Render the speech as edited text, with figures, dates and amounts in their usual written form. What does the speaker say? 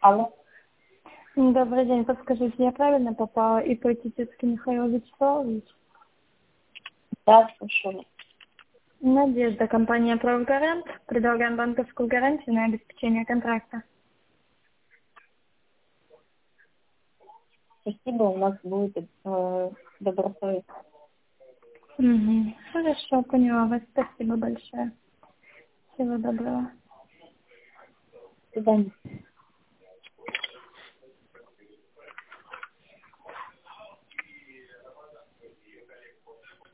Алло. Добрый день, подскажите, я правильно попала? Ипатитицкий Михаил Вячеславович? Да, слушаю. Надежда, компания «Правгарант». Предлагаем банковскую гарантию на обеспечение контракта. Спасибо, у нас будет добросовестно. Хорошо, поняла вас. Спасибо большое. Всего доброго. До свидания.